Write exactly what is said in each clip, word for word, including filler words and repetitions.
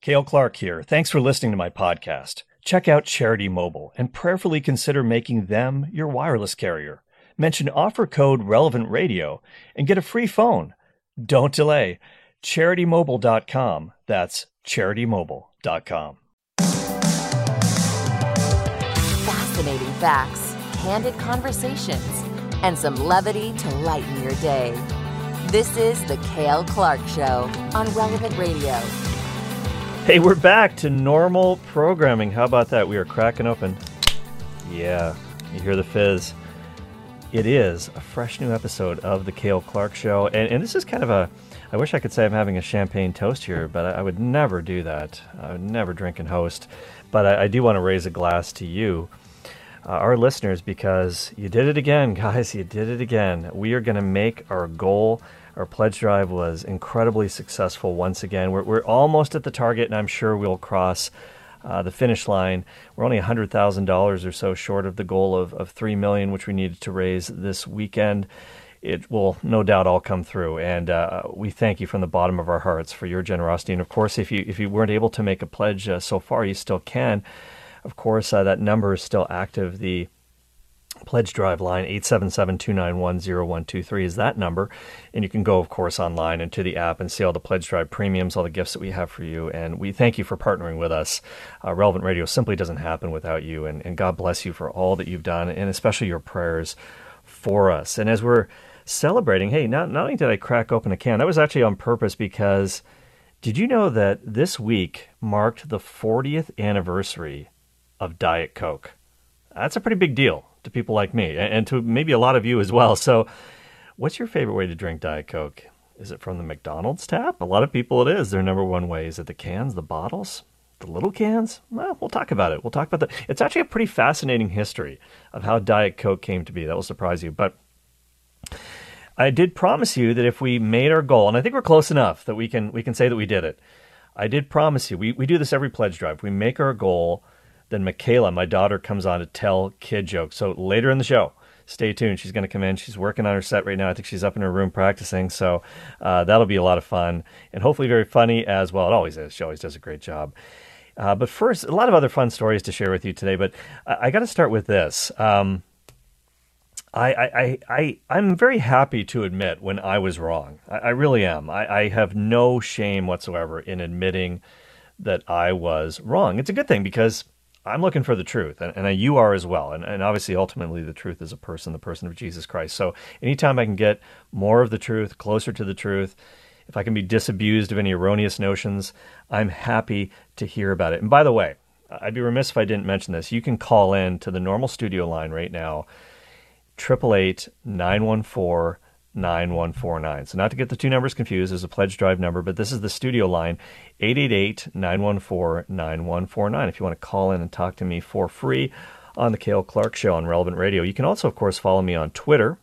Cale Clark here. Thanks for listening to my podcast. Check out Charity Mobile and prayerfully consider making them your wireless carrier. Mention offer code Relevant Radio and get a free phone. Don't delay. charity mobile dot com. That's charity mobile dot com. Fascinating facts, candid conversations, and some levity to lighten your day. This is The Cale Clark Show on Relevant Radio. Hey, we're back to normal programming. How about that? We are cracking open. Yeah, you hear the fizz. It is a fresh new episode of The Cale Clark Show. And, and this is kind of a, I wish I could say I'm having a champagne toast here, but I, I would never do that. I would never drink and host. But I, I do want to raise a glass to you, uh, our listeners, because you did it again, guys. You did it again. We are going to make our goal. Our pledge drive was incredibly successful once again. We're, we're almost at the target, and I'm sure we'll cross uh, the finish line. We're only one hundred thousand dollars or so short of the goal of, of three million dollars, which we needed to raise this weekend. It will no doubt all come through, and uh, we thank you from the bottom of our hearts for your generosity. And of course, if you if you weren't able to make a pledge uh, so far, you still can. Of course, uh, that number is still active. The pledge drive line, eight seven seven, two nine one, zero one two three is that number. And you can go, of course, online and to the app and see all the pledge drive premiums, all the gifts that we have for you. And we thank you for partnering with us. Uh, Relevant Radio simply doesn't happen without you. And, and God bless you for all that you've done, and especially your prayers for us. And as we're celebrating, hey, not, not only did I crack open a can, that was actually on purpose, because did you know that this week marked the fortieth anniversary of Diet Coke? That's a pretty big deal to people like me, and to maybe a lot of you as well. So what's your favorite way to drink Diet Coke? Is it from the McDonald's tap? A lot of people it is. Their number one way. Is it the cans, the bottles, the little cans? Well, we'll talk about it. We'll talk about that. It's actually a pretty fascinating history of how Diet Coke came to be. That will surprise you. But I did promise you that if we made our goal, and I think we're close enough that we can we can say that we did it. I did promise you, we, we do this every pledge drive. We make our goal, then Michaela, my daughter, comes on to tell kid jokes. So later in the show, stay tuned. She's going to come in. She's working on her set right now. I think she's up in her room practicing. So uh, that'll be a lot of fun and hopefully very funny as well. It always is. She always does a great job. Uh, but first, a lot of other fun stories to share with you today. But I, I got to start with this. Um, I, I, I, I, I'm very happy to admit when I was wrong. I, I really am. I, I have no shame whatsoever in admitting that I was wrong. It's a good thing, because I'm looking for the truth, and, and you are as well. And, and obviously, ultimately, the truth is a person, the person of Jesus Christ. So anytime I can get more of the truth, closer to the truth, if I can be disabused of any erroneous notions, I'm happy to hear about it. And by the way, I'd be remiss if I didn't mention this. You can call in to the normal studio line right now, eight eight eight, nine one four, nine one four nine. So not to get the two numbers confused, there's a pledge drive number, but this is the studio line, eight eight eight, nine one four, nine one four nine. If you want to call in and talk to me for free on the Cale Clark Show on Relevant Radio. You can also, of course, follow me on Twitter,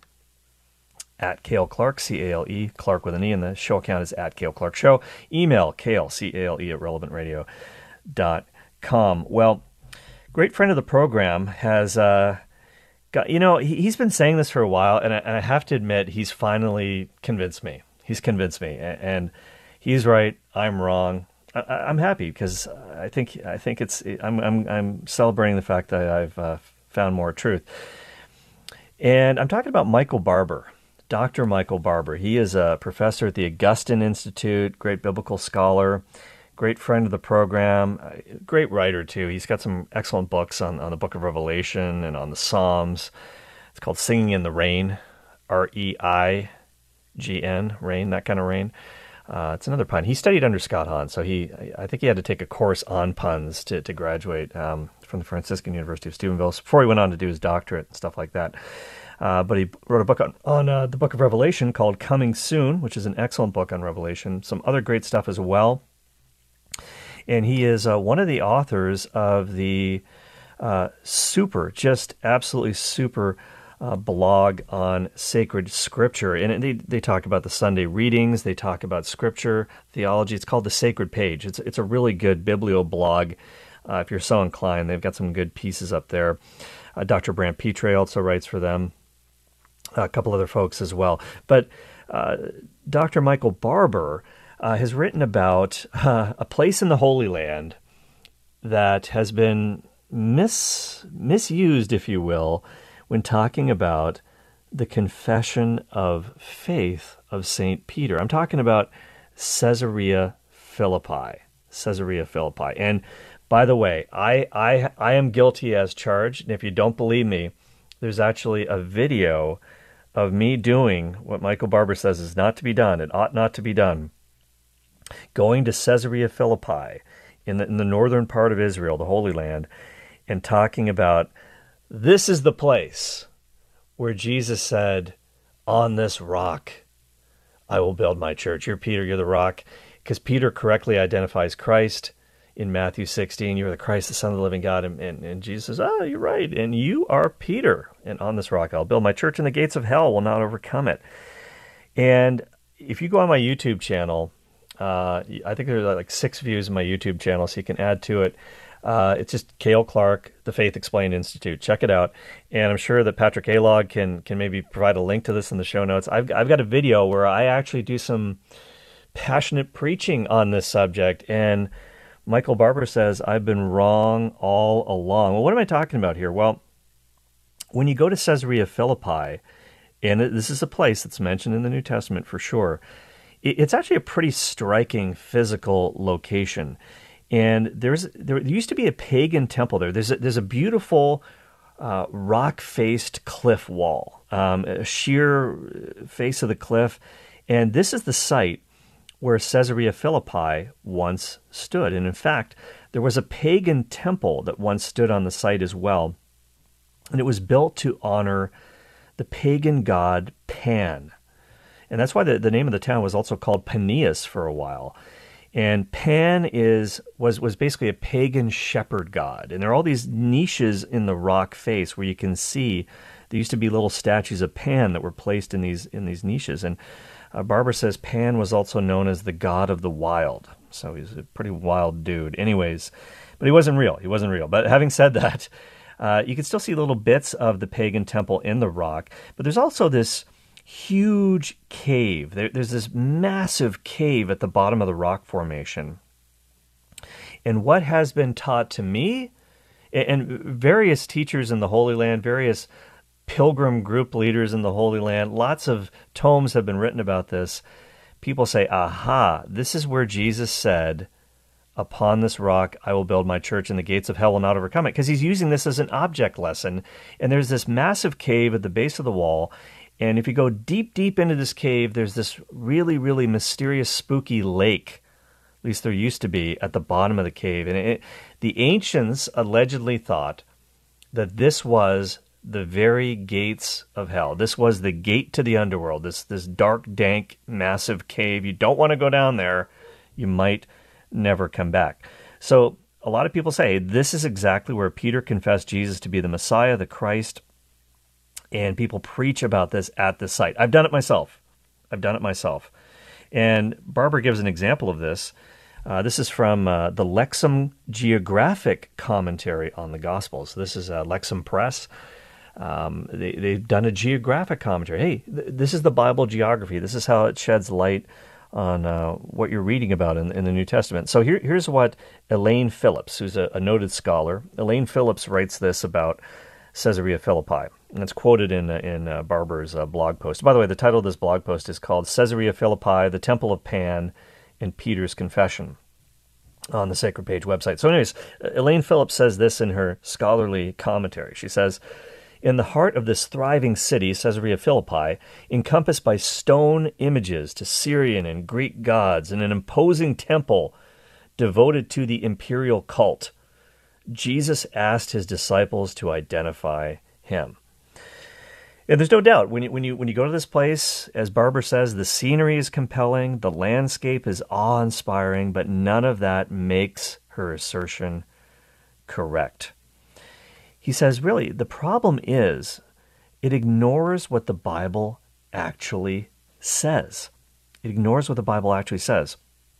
at Cale Clark, C A L E, Clark with an E, and the show account is at Cale Clark Show. Email Cale, C A L E, at relevant radio dot com. Well, great friend of the program has... Uh, Got, you know, he, he's been saying this for a while, and I, and I have to admit, he's finally convinced me. He's convinced me, and, and he's right. I'm wrong. I, I'm happy, because I think I think it's. I'm I'm I'm celebrating the fact that I've uh, found more truth. And I'm talking about Michael Barber, Doctor Michael Barber. He is a professor at the Augustine Institute, great biblical scholar, great friend of the program, great writer too. He's got some excellent books on, on the book of Revelation and on the Psalms. It's called Singing in the Rain, R E I G N, rain, that kind of rain. Uh, it's another pun. He studied under Scott Hahn, so he I think he had to take a course on puns to, to graduate um, from the Franciscan University of Steubenville before he went on to do his doctorate and stuff like that. Uh, but he wrote a book on, on uh, the book of Revelation called Coming Soon, which is an excellent book on Revelation. Some other great stuff as well. And he is uh, one of the authors of the uh, super, just absolutely super uh, blog on sacred scripture. And they they talk about the Sunday readings. They talk about scripture, theology. It's called The Sacred Page. It's, it's a really good biblio-blog. Uh, if you're so inclined, they've got some good pieces up there. Uh, Doctor Brant Pitre also writes for them. A couple other folks as well. But uh, Doctor Michael Barber, uh, has written about uh, a place in the Holy Land that has been mis misused, if you will, when talking about the confession of faith of Saint Peter. I'm talking about Caesarea Philippi. Caesarea Philippi. And by the way, I, I, I am guilty as charged. And if you don't believe me, there's actually a video of me doing what Michael Barber says is not to be done. It ought not to be done. Going to Caesarea Philippi in the, in the northern part of Israel, the Holy Land, and talking about this is the place where Jesus said, on this rock, I will build my church. You're Peter, you're the rock. Because Peter correctly identifies Christ in Matthew sixteen. You're the Christ, the Son of the living God. And, and, and Jesus says, oh, you're right. And you are Peter. And on this rock, I'll build my church, and the gates of hell will not overcome it. And if you go on my YouTube channel, uh, I think there's like six views on my YouTube channel, so you can add to it. Uh, it's just Cale Clark, the Faith Explained Institute. Check it out. And I'm sure that Patrick Alog can can maybe provide a link to this in the show notes. I've, I've got a video where I actually do some passionate preaching on this subject. And Michael Barber says, I've been wrong all along. Well, what am I talking about here? Well, when you go to Caesarea Philippi, and this is a place that's mentioned in the New Testament for sure, it's actually a pretty striking physical location. And there's there used to be a pagan temple there. There's a, there's a beautiful uh, rock-faced cliff wall, um, a sheer face of the cliff. And this is the site where Caesarea Philippi once stood. And in fact, there was a pagan temple that once stood on the site as well. And it was built to honor the pagan god Pan. And that's why the, the name of the town was also called Paneas for a while. And Pan is was was basically a pagan shepherd god. And there are all these niches in the rock face where you can see there used to be little statues of Pan that were placed in these in these niches. And uh, Barber says Pan was also known as the god of the wild. So he's a pretty wild dude. Anyways, but he wasn't real. He wasn't real. But having said that, uh, you can still see little bits of the pagan temple in the rock. But there's also this huge cave. There, there's this massive cave at the bottom of the rock formation. And what has been taught to me, and various teachers in the Holy Land, various pilgrim group leaders in the Holy Land, lots of tomes have been written about this. People say, aha, this is where Jesus said, upon this rock I will build my church, and the gates of hell will not overcome it. Because he's using this as an object lesson. And there's this massive cave at the base of the wall. And if you go deep, deep into this cave, there's this really, really mysterious, spooky lake. At least there used to be at the bottom of the cave. And it, the ancients allegedly thought that this was the very gates of hell. This was the gate to the underworld, this, this dark, dank, massive cave. You don't want to go down there. You might never come back. So a lot of people say this is exactly where Peter confessed Jesus to be the Messiah, the Christ. And people preach about this at the site. I've done it myself. I've done it myself. And Barber gives an example of this. Uh, this is from uh, the Lexham Geographic Commentary on the Gospels. This is uh, Lexham Press. Um, they, they've done a geographic commentary. Hey, th- this is the Bible geography. This is how it sheds light on uh, what you're reading about in, in the New Testament. So here, here's what Elaine Phillips, who's a, a noted scholar, Elaine Phillips writes this about Caesarea Philippi. And it's quoted in, in uh, Barber's uh, blog post. By the way, the title of this blog post is called Caesarea Philippi, the Temple of Pan, and Peter's Confession on the Sacred Page website. So anyways, Elaine Phillips says this in her scholarly commentary. She says, in the heart of this thriving city, Caesarea Philippi, encompassed by stone images to Syrian and Greek gods and an imposing temple devoted to the imperial cult, Jesus asked his disciples to identify him. And there's no doubt, when you, when you when you go to this place, as Barber says, the scenery is compelling, the landscape is awe-inspiring, but none of that makes her assertion correct. He says, really, the problem is it ignores what the Bible actually says. It ignores what the Bible actually says.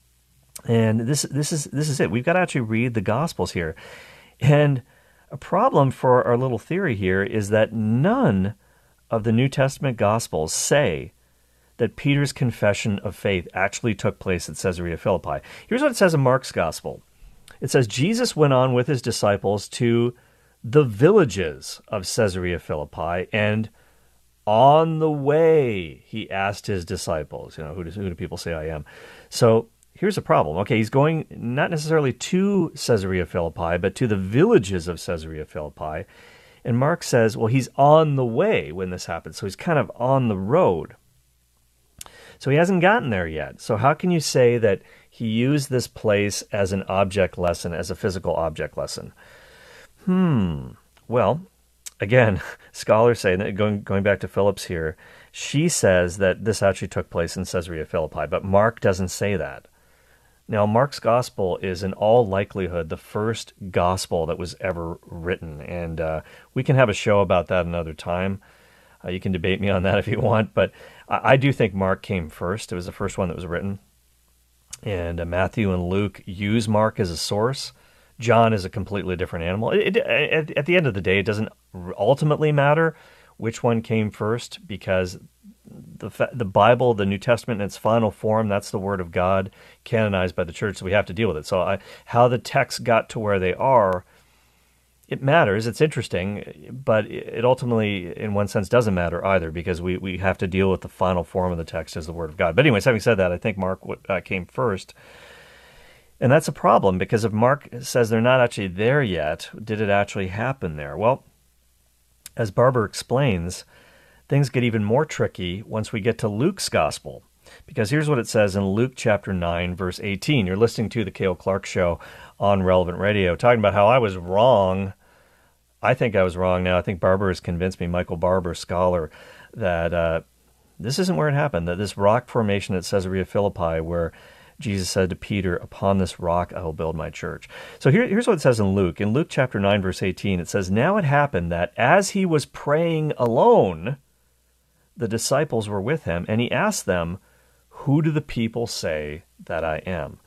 And this this is this is it. We've got to actually read the Gospels here. And a problem for our little theory here is that none of the New Testament Gospels say that Peter's confession of faith actually took place at Caesarea Philippi. Here's what it says in Mark's Gospel. It says, Jesus went on with his disciples to the villages of Caesarea Philippi, and on the way he asked his disciples, you know, who do, who do people say I am? So here's a problem. Okay, he's going not necessarily to Caesarea Philippi, but to the villages of Caesarea Philippi. And Mark says, well, he's on the way when this happens. So he's kind of on the road. So he hasn't gotten there yet. So how can you say that he used this place as an object lesson, as a physical object lesson? Hmm. Well, again, scholars say, that going, going back to Phillips here, she says that this actually took place in Caesarea Philippi, but Mark doesn't say that. Now, Mark's gospel is in all likelihood the first gospel that was ever written, and uh, we can have a show about that another time. Uh, you can debate me on that if you want, but I, I do think Mark came first. It was the first one that was written, and uh, Matthew and Luke use Mark as a source. John is a completely different animal. It, it, at, at the end of the day, it doesn't ultimately matter which one came first, because the the Bible, the New Testament in its final form, that's the Word of God canonized by the church, so we have to deal with it. So I, how the texts got to where they are, it matters, it's interesting, but it ultimately, in one sense, doesn't matter either, because we, we have to deal with the final form of the text as the Word of God. But anyways, having said that, I think Mark uh, came first. And that's a problem, because if Mark says they're not actually there yet, did it actually happen there? Well, as Barber explains, things get even more tricky once we get to Luke's gospel. Because here's what it says in Luke chapter nine, verse eighteen. You're listening to the Cale Clark Show on Relevant Radio, talking about how I was wrong. I think I was wrong now. I think Barber has convinced me, Michael Barber, scholar, that uh, this isn't where it happened, that this rock formation at Caesarea Philippi, where Jesus said to Peter, upon this rock I will build my church. So here, here's what it says in Luke. In Luke chapter nine, verse eighteen, it says, now it happened that as he was praying alone, the disciples were with him, and he asked them, who do the people say that I am?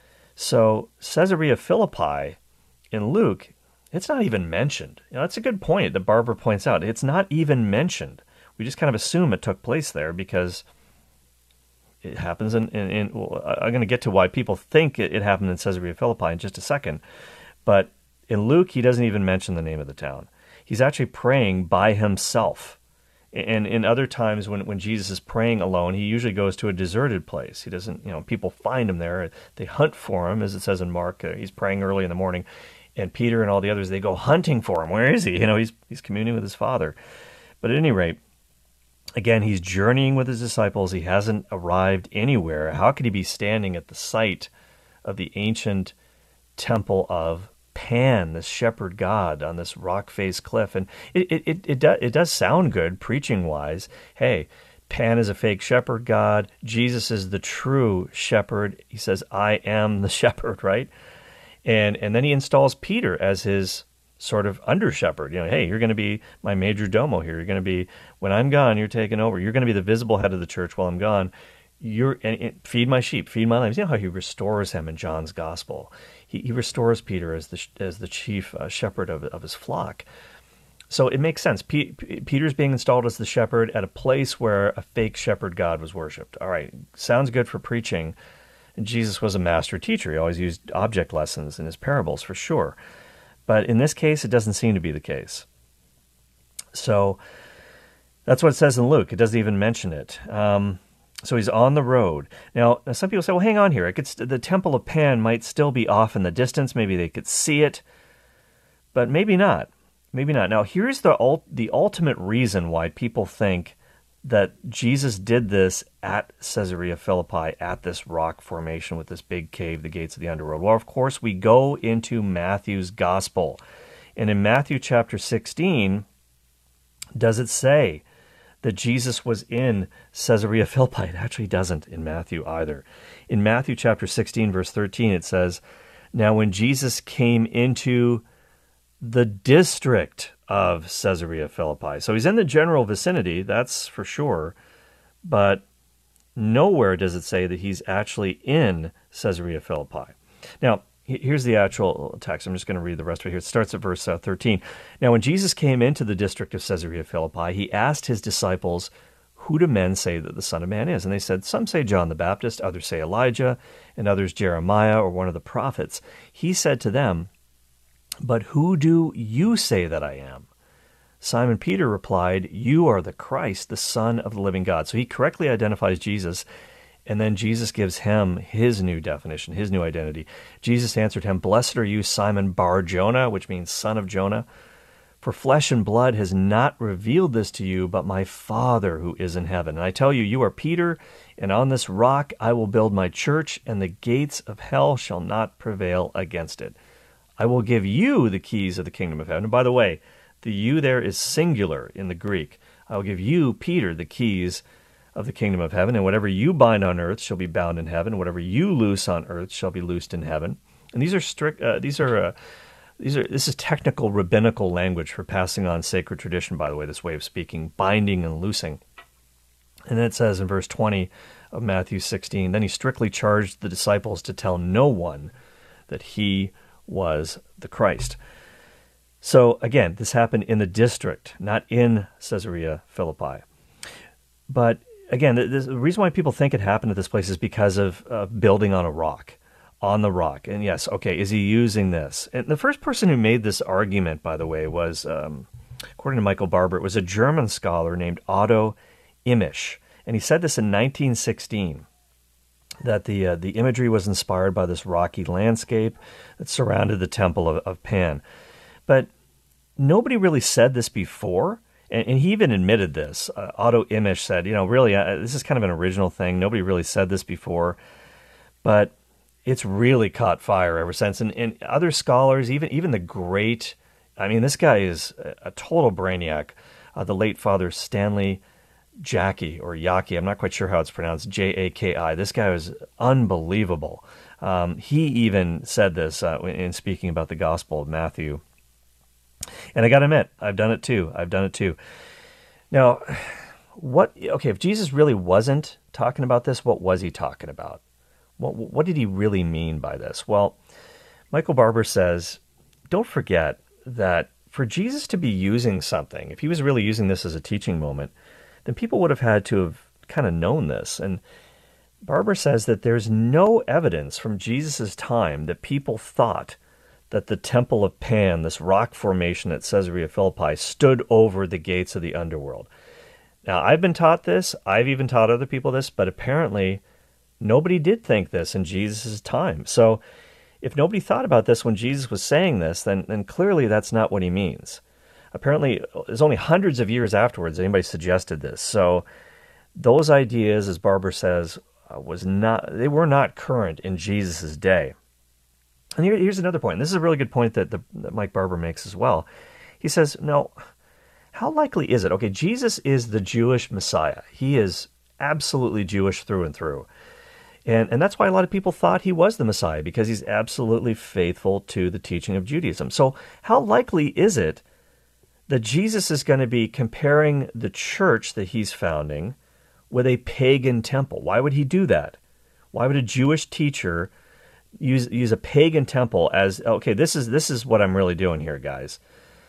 So Caesarea Philippi in Luke, it's not even mentioned. You know, that's a good point that Barber points out. It's not even mentioned. We just kind of assume it took place there because it happens in, in, in well, I'm going to get to why people think it, it happened in Caesarea Philippi in just a second. But in Luke, he doesn't even mention the name of the town. He's actually praying by himself. And in other times when, when Jesus is praying alone, he usually goes to a deserted place. He doesn't, you know, people find him there. They hunt for him, as it says in Mark. Uh, he's praying early in the morning. And Peter and all the others, they go hunting for him. Where is he? You know, he's he's communing with his Father. But at any rate, again, he's journeying with his disciples. He hasn't arrived anywhere. How could he be standing at the site of the ancient temple of Pan, this shepherd god, on this rock-faced cliff? And it it it, it, do, it does sound good, preaching-wise. Hey, Pan is a fake shepherd god. Jesus is the true shepherd. He says, I am the shepherd, right? And and then he installs Peter as his sort of under-shepherd. You know, hey, you're going to be my major domo here. You're going to be, when I'm gone, you're taking over. You're going to be the visible head of the church while I'm gone. You're and, and feed my sheep, feed my lambs. You know how he restores him in John's gospel. He, he restores Peter as the as the chief uh, shepherd of of his flock. So it makes sense. P- P- Peter's being installed as the shepherd at a place where a fake shepherd god was worshipped. All right, sounds good for preaching. And Jesus was a master teacher. He always used object lessons in his parables for sure. But in this case, it doesn't seem to be the case. So that's what it says in Luke. It doesn't even mention it. Um, so he's on the road. Now, now, some people say, well, hang on here. It could st- the Temple of Pan might still be off in the distance. Maybe they could see it, but maybe not. Maybe not. Now, here's the ul- the ultimate reason why people think that Jesus did this at Caesarea Philippi, at this rock formation with this big cave, the gates of the underworld. Well, of course, we go into Matthew's gospel. And in Matthew chapter sixteen, does it say that Jesus was in Caesarea Philippi? It actually doesn't in Matthew either. In Matthew chapter sixteen, verse thirteen, it says, now when Jesus came into the district of Caesarea Philippi. So he's in the general vicinity, that's for sure, but nowhere does it say that he's actually in Caesarea Philippi. Now, here's the actual text. I'm just going to read the rest of it here. It starts at verse thirteen. Now, when Jesus came into the district of Caesarea Philippi, he asked his disciples, who do men say that the Son of Man is? And they said, some say John the Baptist, others say Elijah, and others Jeremiah or one of the prophets. He said to them, but who do you say that I am? Simon Peter replied, you are the Christ, the Son of the living God. So he correctly identifies Jesus, and then Jesus gives him his new definition, his new identity. Jesus answered him, blessed are you, Simon Bar-Jonah, which means son of Jonah. For flesh and blood has not revealed this to you, but my Father who is in heaven. And I tell you, you are Peter, and on this rock I will build my church, and the gates of hell shall not prevail against it. I will give you the keys of the kingdom of heaven. And by the way, the you there is singular in the Greek. I will give you, Peter, the keys of the kingdom of heaven, and whatever you bind on earth shall be bound in heaven, whatever you loose on earth shall be loosed in heaven. And these are strict. Uh, these are. Uh, these are. This is technical rabbinical language for passing on sacred tradition. By the way, this way of speaking, binding and loosing. And then it says in verse twenty of Matthew sixteen, then he strictly charged the disciples to tell no one that he was the Christ. So again, this happened in the district, not in Caesarea Philippi. But again, the, the reason why people think it happened at this place is because of uh, building on a rock, on the rock. And yes, okay, is he using this? And the first person who made this argument, by the way, was, um, according to Michael Barber, it was a German scholar named Otto Imisch. And he said this in nineteen sixteen, that the uh, the imagery was inspired by this rocky landscape that surrounded the temple of, of Pan. But nobody really said this before. And, and he even admitted this. Uh, Otto Imisch said, you know, really, uh, this is kind of an original thing. Nobody really said this before, but it's really caught fire ever since. And, and other scholars, even even the great, I mean, this guy is a, a total brainiac. Uh, the late Father Stanley Jaki, or Yaki, I'm not quite sure how it's pronounced, J A K I. This guy was unbelievable. Um, he even said this uh, in speaking about the Gospel of Matthew. And I got to admit, I've done it too. I've done it too. Now, what? Okay, if Jesus really wasn't talking about this, what was he talking about? What, what did he really mean by this? Well, Michael Barber says, don't forget that for Jesus to be using something, if he was really using this as a teaching moment, then people would have had to have kind of known this. And Barber says that there's no evidence from Jesus' time that people thought that the Temple of Pan, this rock formation at Caesarea Philippi, stood over the gates of the underworld. Now, I've been taught this, I've even taught other people this, but apparently nobody did think this in Jesus' time. So if nobody thought about this when Jesus was saying this, then, then clearly that's not what he means. Apparently, it was only hundreds of years afterwards that anybody suggested this. So those ideas, as Barber says, uh, was not they were not current in Jesus' day. And here, here's another point. This is a really good point that, the, that Mike Barber makes as well. He says, no, how likely is it? Okay, Jesus is the Jewish Messiah. He is absolutely Jewish through and through. And, and that's why a lot of people thought he was the Messiah, because he's absolutely faithful to the teaching of Judaism. So how likely is it that Jesus is going to be comparing the church that he's founding with a pagan temple? Why would he do that? Why would a Jewish teacher use use a pagan temple as, okay, this is this is what I'm really doing here, guys?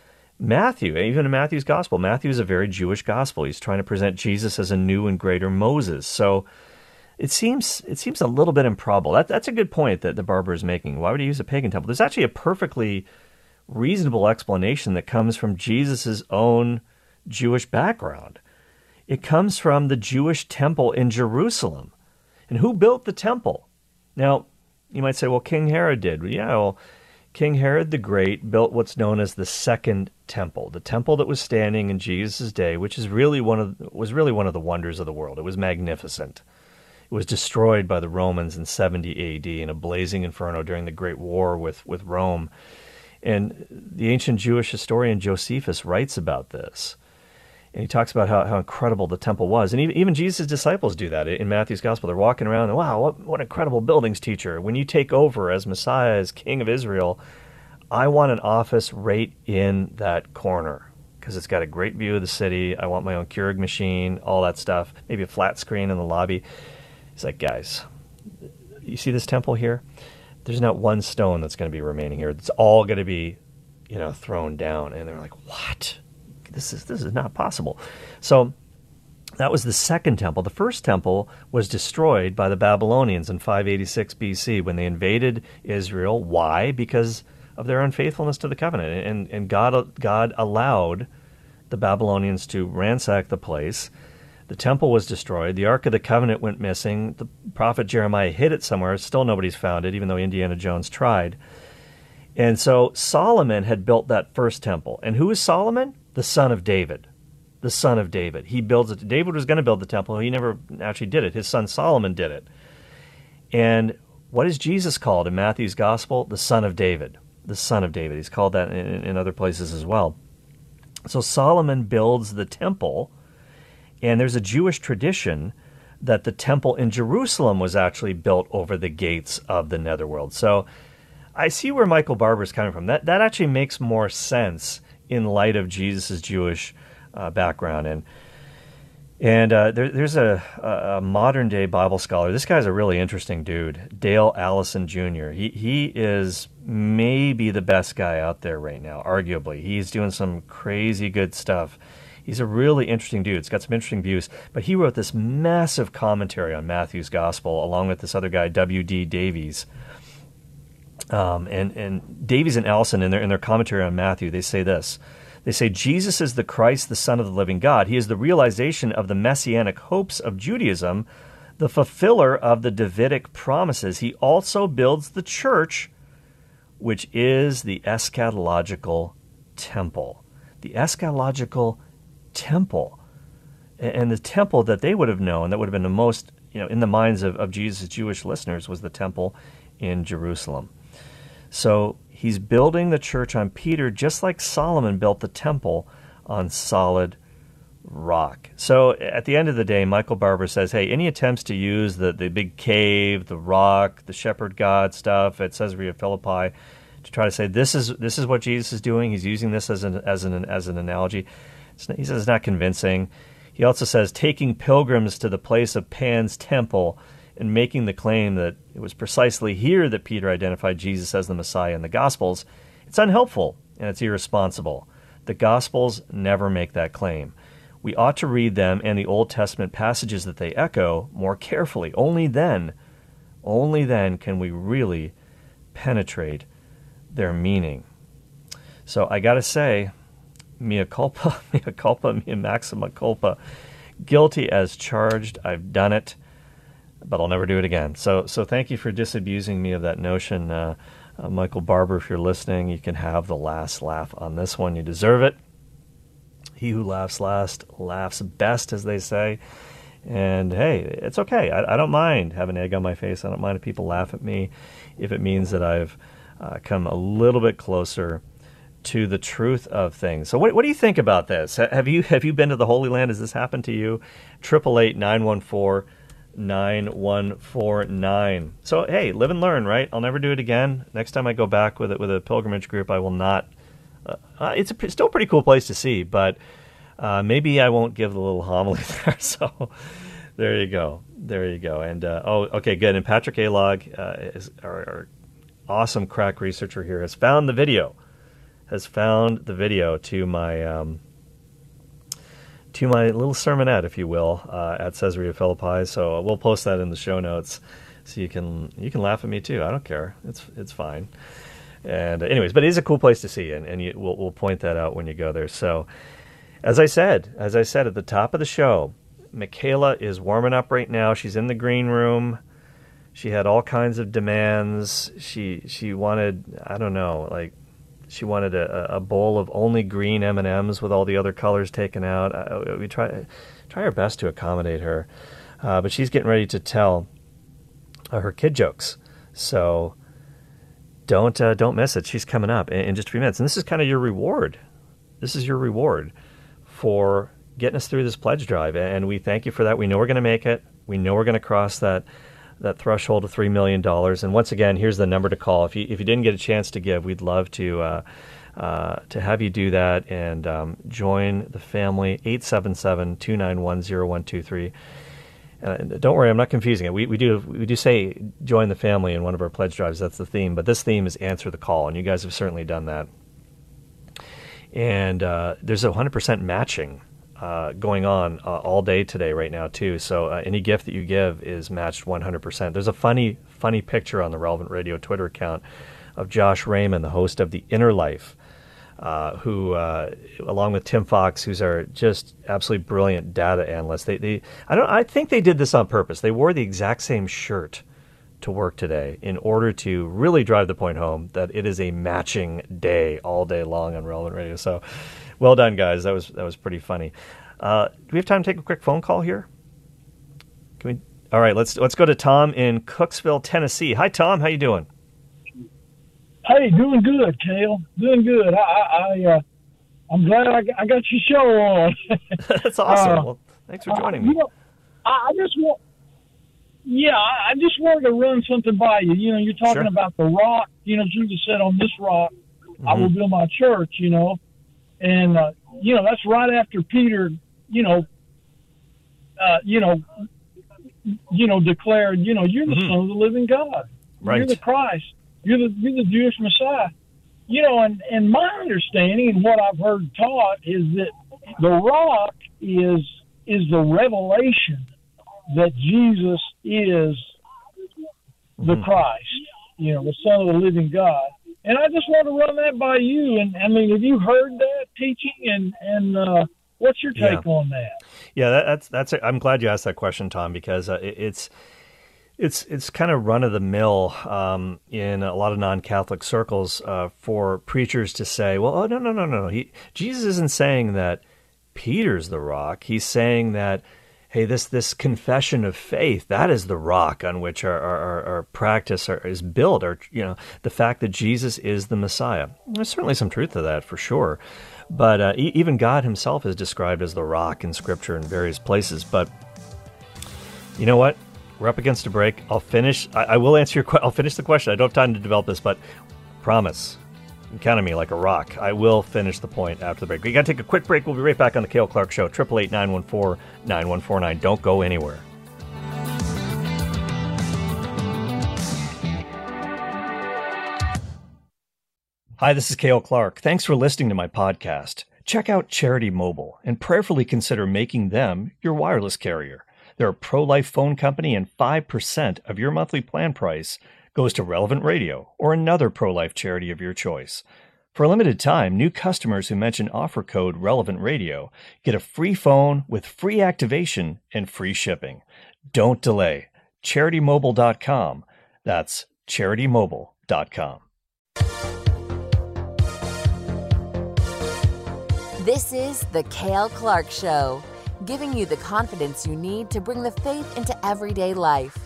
Matthew, even in Matthew's gospel, Matthew is a very Jewish gospel. He's trying to present Jesus as a new and greater Moses. So it seems it seems a little bit improbable. That, that's a good point that the Barber is making. Why would he use a pagan temple? There's actually a perfectly reasonable explanation that comes from Jesus' own Jewish background. It comes from the Jewish temple in Jerusalem. And who built the temple? Now, you might say, well, King Herod did. Yeah, well, King Herod the Great built what's known as the Second Temple, the temple that was standing in Jesus' day, which is really one of was really one of the wonders of the world. It was magnificent. It was destroyed by the Romans in seventy A D in a blazing inferno during the Great War with, with Rome. And the ancient Jewish historian Josephus writes about this. And he talks about how, how incredible the temple was. And even, even Jesus' disciples do that in Matthew's gospel. They're walking around and, wow, what, what incredible buildings, teacher. When you take over as Messiah, as King of Israel, I want an office right in that corner because it's got a great view of the city. I want my own Keurig machine, all that stuff, maybe a flat screen in the lobby. He's like, guys, you see this temple here? There's not one stone that's going to be remaining here. It's all going to be, you know, thrown down. And they're like, what? This is this is not possible. So That was the second temple. The first temple was destroyed by the Babylonians in five eighty-six B C when they invaded Israel. Why? Because of their unfaithfulness to the covenant. And, and God, God allowed the Babylonians to ransack the place. The temple was destroyed. The Ark of the Covenant went missing. The prophet Jeremiah hid it somewhere. Still nobody's found it, even though Indiana Jones tried. And so Solomon had built that first temple. And who is Solomon? The son of David. The son of David. He builds it. David was going to build the temple. He never actually did it. His son Solomon did it. And what is Jesus called in Matthew's gospel? The son of David. The son of David. He's called that in, in other places as well. So Solomon builds the temple, and there's a Jewish tradition that the temple in Jerusalem was actually built over the gates of the netherworld. So I see where Michael Barber is coming from. That that actually makes more sense in light of Jesus' Jewish uh, background. And and uh, there, there's a, a modern-day Bible scholar. This guy's a really interesting dude, Dale Allison Junior He he is maybe the best guy out there right now, arguably. He's doing some crazy good stuff. He's a really interesting dude. It's got some interesting views. But he wrote this massive commentary on Matthew's Gospel, along with this other guy, W D Davies. Um, and, and Davies and Allison, in their, in their commentary on Matthew, they say this. They say, Jesus is the Christ, the Son of the living God. He is the realization of the messianic hopes of Judaism, the fulfiller of the Davidic promises. He also builds the church, which is the eschatological temple. The eschatological temple. And the temple that they would have known, that would have been the most, you know, in the minds of, of Jesus' Jewish listeners, was the temple in Jerusalem. So he's building the church on Peter, just like Solomon built the temple on solid rock. So at the end of the day, Michael Barber says, hey, any attempts to use the, the big cave, the rock, the shepherd god stuff at Caesarea Philippi to try to say this is this is what Jesus is doing, he's using this as an as an as an analogy. It's not, he says it's not convincing. He also says taking pilgrims to the place of Pan's temple and making the claim that it was precisely here that Peter identified Jesus as the Messiah in the Gospels, it's unhelpful and it's irresponsible. The Gospels never make that claim. We ought to read them and the Old Testament passages that they echo more carefully. Only then, only then can we really penetrate their meaning. So I got to say, mea culpa, mea culpa, mea maxima culpa. Guilty as charged. I've done it, but I'll never do it again. So so thank you for disabusing me of that notion. Uh, uh, Michael Barber, if you're listening, you can have the last laugh on this one. You deserve it. He who laughs last laughs best, as they say. And hey, it's okay. I, I don't mind having egg on my face. I don't mind if people laugh at me if it means that I've uh, come a little bit closer to the truth of things. So what, what do you think about this? Have you have you been to the Holy Land? Has this happened to you? triple eight, nine one four, nine one four nine. So hey, live and learn, right? I'll never do it again. Next time I go back with it with a pilgrimage group, I will not. Uh, uh, it's a, still a pretty cool place to see, but uh, maybe I won't give the little homily there. So there you go. There you go. And uh, oh, okay, good. And Patrick A-Log, uh, is, our, our awesome crack researcher here, has found the video. Has found the video to my um, to my little sermonette, if you will, uh, at Caesarea Philippi. So we'll post that in the show notes, so you can you can laugh at me too. I don't care. It's it's fine. And uh, anyways, but it is a cool place to see, and, and you, we'll we'll point that out when you go there. So as I said, as I said at the top of the show, Michaela is warming up right now. She's in the green room. She had all kinds of demands. She she wanted, I don't know, like. She wanted a, a bowl of only green M and M's with all the other colors taken out. Uh, we try try our best to accommodate her, uh, but she's getting ready to tell uh, her kid jokes. So don't uh, don't miss it. She's coming up in, in just a few minutes, and this is kind of your reward. This is your reward for getting us through this pledge drive, and we thank you for that. We know we're going to make it. We know we're going to cross that. that threshold of three million dollars. And once again, here's the number to call. If you if you didn't get a chance to give, we'd love to uh, uh, to have you do that and um, join the family, eight seven seven, two nine one, zero one two three. Uh, don't worry, I'm not confusing it. We we do we do say join the family in one of our pledge drives. That's the theme. But this theme is answer the call, and you guys have certainly done that. And uh, there's a one hundred percent matching uh, going on uh, all day today right now too. So uh, any gift that you give is matched one hundred percent. There's a funny, funny picture on the Relevant Radio Twitter account of Josh Raymond, the host of The Inner Life, uh, who, uh, along with Tim Fox, who's our just absolutely brilliant data analyst. They, they, I don't, I think they did this on purpose. They wore the exact same shirt to work today in order to really drive the point home that it is a matching day all day long on Relevant Radio. So well done, guys. That was that was pretty funny. Uh, do we have time to take a quick phone call here? Can we? All right, let's let's go to Tom in Cooksville, Tennessee. Hi, Tom. How you doing? Hey, doing good, Cale. Doing good. I, I, I uh, I'm glad I, I got your show on. That's awesome. Uh, well, thanks for joining uh, me. You know, I, I just want. Yeah, I just wanted to run something by you. You know, you're talking Sure. about the rock. You know, Jesus said, on this rock, Mm-hmm. I will build my church, you know. And, uh, you know, that's right after Peter, you know, uh, you know, you know, declared, you know, you're the Mm-hmm. Son of the living God. Right. You're the Christ. You're the, you're the Jewish Messiah. You know, and, and my understanding and what I've heard taught is that the rock is is the revelation that Jesus is the Mm-hmm. Christ, you know, the Son of the living God. And I just want to run that by you. And I mean, have you heard that teaching? And and uh, what's your take Yeah. on that? Yeah, that, that's that's. A, I'm glad you asked that question, Tom, because uh, it, it's it's it's kind of run of the mill um, in a lot of non-Catholic circles uh, for preachers to say, "Well, oh no, no, no, no, he Jesus isn't saying that Peter's the rock. He's saying that." Hey, this this confession of faith, that is the rock on which our our, our, our practice are, is built. Or you know, the fact that Jesus is the Messiah. There's certainly some truth to that for sure. But uh, e- even God himself is described as the rock in Scripture in various places. But you know what? We're up against a break. I'll finish. I, I will answer your question. I'll finish the question. I don't have time to develop this, but promise. You can count on me like a rock. I will finish the point after the break. We got to take a quick break. We'll be right back on the Cale Clark Show. eight eight eight, nine one four, nine one four nine. Don't go anywhere. Hi, this is Cale Clark. Thanks for listening to my podcast. Check out Charity Mobile and prayerfully consider making them your wireless carrier. They're a pro-life phone company, and five percent of your monthly plan price goes to Relevant Radio or another pro-life charity of your choice. For a limited time, new customers who mention offer code Relevant Radio get a free phone with free activation and free shipping. Don't delay. charity mobile dot com. That's charity mobile dot com. This is The Cale Clark Show, giving you the confidence you need to bring the faith into everyday life.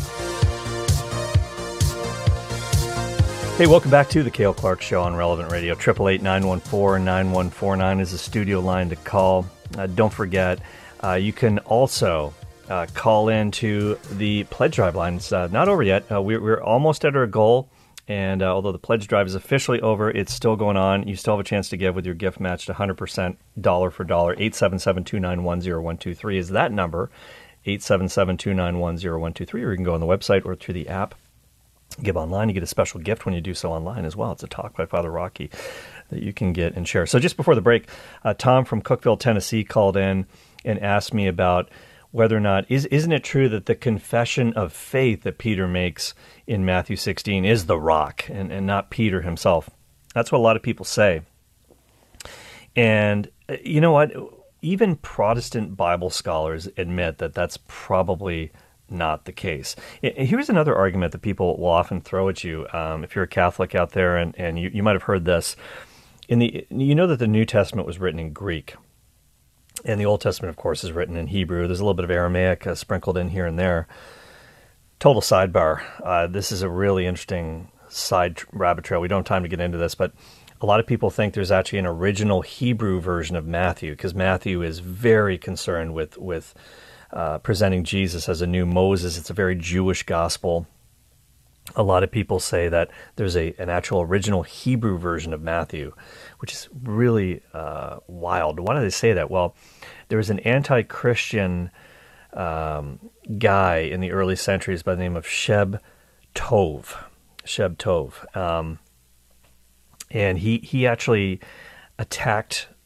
Hey, welcome back to the Cale Clark Show on Relevant Radio. eight eight eight, nine one four, nine one four nine is the studio line to call. Uh, don't forget, uh, you can also uh, call in to the pledge drive line. It's uh, not over yet. Uh, we're, we're almost at our goal. And uh, although the pledge drive is officially over, it's still going on. You still have a chance to give with your gift matched one hundred percent dollar for dollar. eight seven seven, two nine one, zero one two three is that number. eight seven seven, two nine one, zero one two three. Or you can go on the website or through the app. Give online. You get a special gift when you do so online as well. It's a talk by Father Rocky that you can get and share. So just before the break, uh, Tom from Cookeville, Tennessee called in and asked me about whether or not, is, isn't it true that the confession of faith that Peter makes in Matthew sixteen is the rock and, and not Peter himself? That's what a lot of people say. And uh, you know what? Even Protestant Bible scholars admit that that's probably not the case. Here's another argument that people will often throw at you. Um, if you're a Catholic out there, and, and you, you might have heard this, in the you know that the New Testament was written in Greek, and the Old Testament, of course, is written in Hebrew. There's a little bit of Aramaic uh, sprinkled in here and there. Total sidebar. Uh, this is a really interesting side rabbit trail. We don't have time to get into this, but a lot of people think there's actually an original Hebrew version of Matthew, because Matthew is very concerned with with Uh, presenting Jesus as a new Moses. It's a very Jewish gospel. A lot of people say that there's a an actual original Hebrew version of Matthew, which is really uh, wild. Why do they say that? Well, there was an anti-Christian um, guy in the early centuries by the name of Sheb Tov. Sheb Tov. Um, and he, he actually attacked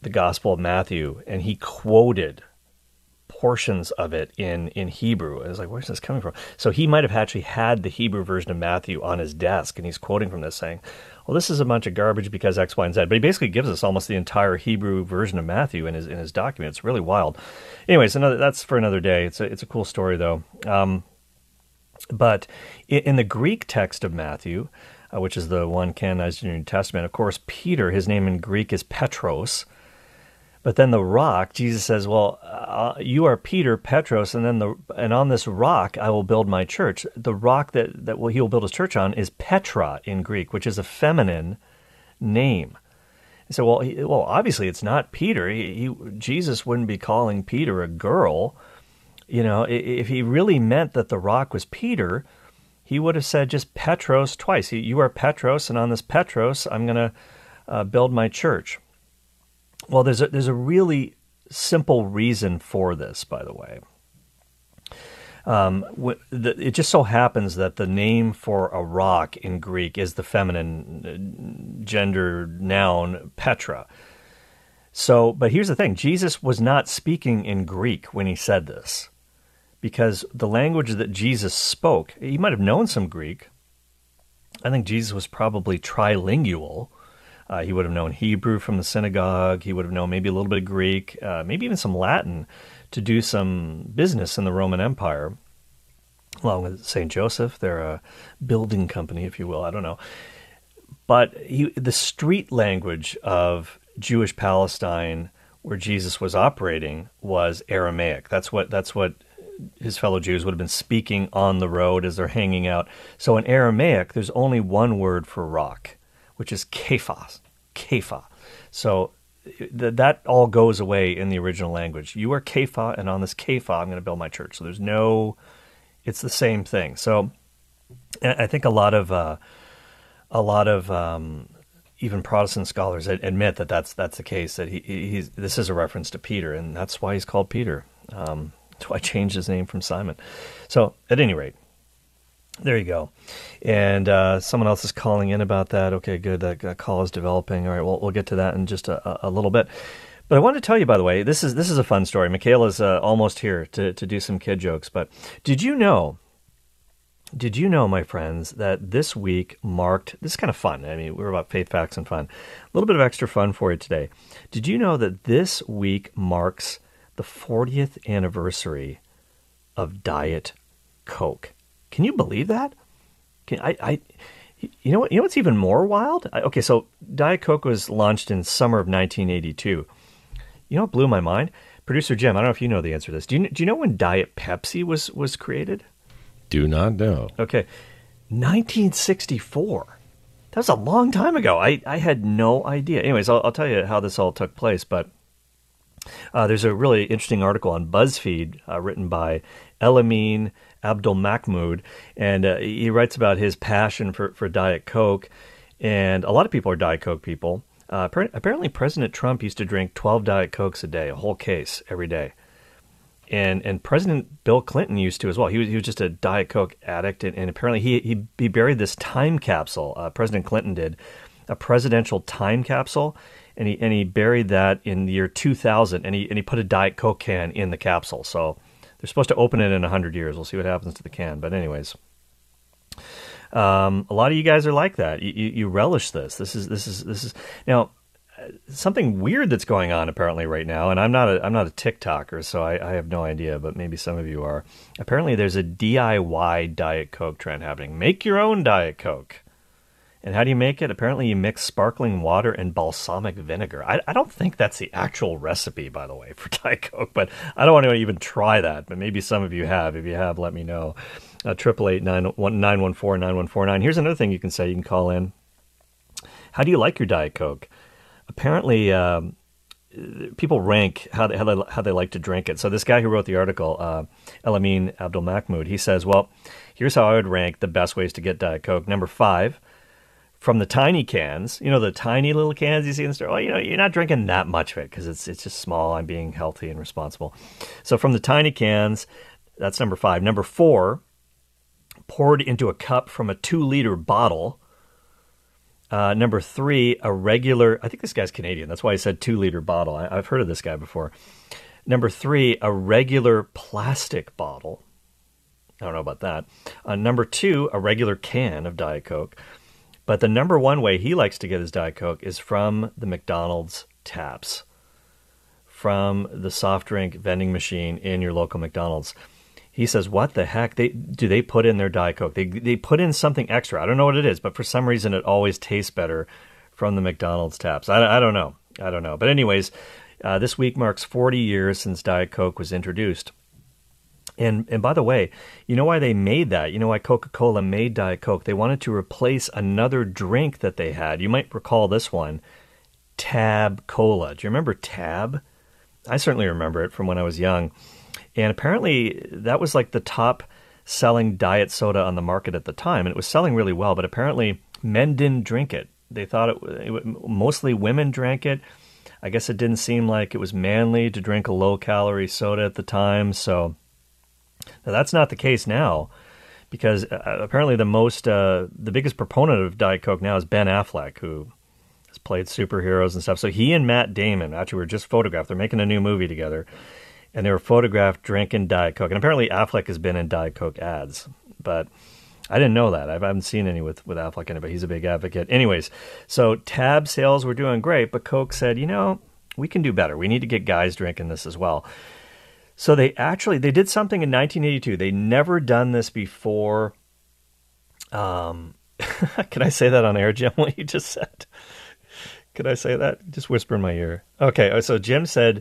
the Gospel of Matthew, and he quoted portions of it in, in Hebrew. I was like, where's this coming from? So he might have actually had the Hebrew version of Matthew on his desk, and he's quoting from this saying, well, this is a bunch of garbage because X, Y, and Z. But he basically gives us almost the entire Hebrew version of Matthew in his in his document. It's really wild. Anyways, another that's for another day. It's a, it's a cool story, though. Um, but in, in the Greek text of Matthew, uh, which is the one canonized in the New Testament, of course, Peter, his name in Greek is Petros. But then the rock, Jesus says, well, uh, you are Peter, Petros, and then the and on this rock I will build my church. The rock that, that will, he will build his church on is Petra in Greek, which is a feminine name. So, well, he, well, obviously it's not Peter. He, he, Jesus wouldn't be calling Peter a girl. You know, if he really meant that the rock was Peter, he would have said just Petros twice. He, you are Petros, and on this Petros I'm going to uh, build my church. Well, there's a, there's a really simple reason for this, by the way. Um, the, it just so happens that the name for a rock in Greek is the feminine gender noun Petra. So, but here's the thing. Jesus was not speaking in Greek when he said this, because the language that Jesus spoke, he might have known some Greek. I think Jesus was probably trilingual. Uh, he would have known Hebrew from the synagogue. He would have known maybe a little bit of Greek, uh, maybe even some Latin to do some business in the Roman Empire, along with Saint Joseph. They're a building company, if you will. I don't know. But he, the street language of Jewish Palestine, where Jesus was operating, was Aramaic. That's what that's what his fellow Jews would have been speaking on the road as they're hanging out. So in Aramaic, there's only one word for rock, which is kephas, kepha. So th- that all goes away in the original language. You are kepha, and on this kepha, I'm going to build my church. So there's no, it's the same thing. So I think a lot of, uh, a lot of um, even Protestant scholars admit that that's that's the case. That he he's this is a reference to Peter, and that's why he's called Peter. Um, that's why I changed his name from Simon. So at any rate. There you go. And uh, someone else is calling in about that. Okay, good. That, that call is developing. All right, well, we'll get to that in just a, a little bit. But I wanted to tell you, by the way, this is this is a fun story. Michaela's uh, almost here to, to do some kid jokes. But did you know, did you know, my friends, that this week marked, this is kind of fun. I mean, we're about faith, facts, and fun. A little bit of extra fun for you today. Did you know that this week marks the fortieth anniversary of Diet Coke? Can you believe that? Can I, I, you know what? You know what's even more wild? I, okay, so Diet Coke was launched in summer of nineteen eighty-two. You know what blew my mind? Producer Jim, I don't know if you know the answer to this. Do you do you know when Diet Pepsi was was created? Do not know. Okay, nineteen sixty-four. That was a long time ago. I, I had no idea. Anyways, I'll, I'll tell you how this all took place. But uh, there's a really interesting article on BuzzFeed uh, written by Elamin Abdelmahmoud, and uh, he writes about his passion for, for Diet Coke, and a lot of people are Diet Coke people. Uh, apparently, President Trump used to drink twelve Diet Cokes a day, a whole case every day, and and President Bill Clinton used to as well. He was he was just a Diet Coke addict, and, and apparently he, he he buried this time capsule. Uh, President Clinton did a presidential time capsule, and he and he buried that in the year two thousand, and he and he put a Diet Coke can in the capsule. So they're supposed to open it in one hundred years. We'll see what happens to the can. But anyways, um, a lot of you guys are like that. You, you, you relish this. This is this is this is now something weird that's going on apparently right now. And I'm not a I'm not a TikToker, so I, I have no idea. But maybe some of you are. Apparently, there's a D I Y Diet Coke trend happening. Make your own Diet Coke. And how do you make it? Apparently, you mix sparkling water and balsamic vinegar. I, I don't think that's the actual recipe, by the way, for Diet Coke, but I don't want to even try that. But maybe some of you have. If you have, let me know. Triple eight nine one four nine one four nine. Here's another thing you can say. You can call in. How do you like your Diet Coke? Apparently, um, people rank how they, how they how they like to drink it. So this guy who wrote the article, uh, Elamin Abdelmahmoud, he says, well, here's how I would rank the best ways to get Diet Coke. Number five. From the tiny cans, you know, the tiny little cans you see in the store, well, you know, you're not drinking that much of it because it's it's just small. I'm being healthy and responsible. So from the tiny cans, that's number five. Number four, poured into a cup from a two-liter bottle. Uh, number three, a regular, I think this guy's Canadian. That's why I said two-liter bottle. I, I've heard of this guy before. Number three, a regular plastic bottle. I don't know about that. Uh, number two, a regular can of Diet Coke. But the number one way he likes to get his Diet Coke is from the McDonald's taps, from the soft drink vending machine in your local McDonald's. He says, what the heck? They do they put in their Diet Coke? They they put in something extra. I don't know what it is, but for some reason it always tastes better from the McDonald's taps. I, I don't know. I don't know. But anyways, uh, this week marks forty years since Diet Coke was introduced. And and by the way, you know why they made that? You know why Coca-Cola made Diet Coke? They wanted to replace another drink that they had. You might recall this one, Tab Cola. Do you remember Tab? I certainly remember it from when I was young. And apparently that was like the top selling diet soda on the market at the time. And it was selling really well, but apparently men didn't drink it. They thought it, it mostly women drank it. I guess it didn't seem like it was manly to drink a low-calorie soda at the time. So now, that's not the case now, because uh, apparently the most, uh, the biggest proponent of Diet Coke now is Ben Affleck, who has played superheroes and stuff. So he and Matt Damon actually were just photographed. They're making a new movie together, and they were photographed drinking Diet Coke. And apparently Affleck has been in Diet Coke ads, but I didn't know that. I haven't seen any with, with Affleck in it, but he's a big advocate. Anyways, so Tab sales were doing great, but Coke said, you know, we can do better. We need to get guys drinking this as well. So they actually, they did something in nineteen eighty-two. They never done this before. Um, can I say that on air, Jim, what you just said? Could I say that? Just whisper in my ear. Okay, so Jim said,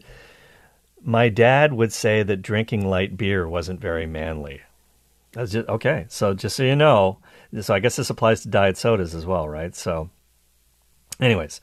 my dad would say that drinking light beer wasn't very manly. That's just, okay, so just so you know, so I guess this applies to diet sodas as well, right? So anyways,